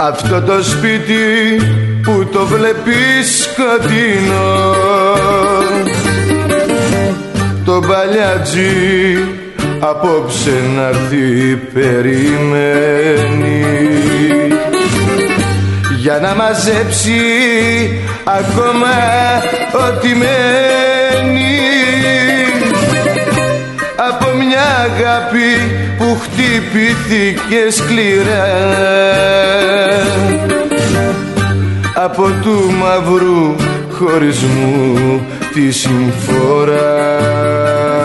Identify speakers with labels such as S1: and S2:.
S1: αυτό το σπίτι που το βλέπεις σκοτεινό, το παλιάτζι απόψε να'ρθεί περιμένει για να μαζέψει ακόμα ό,τι μένει από μια αγάπη που χτυπήθηκε σκληρά από του μαύρου χωρισμού τη συμφορά.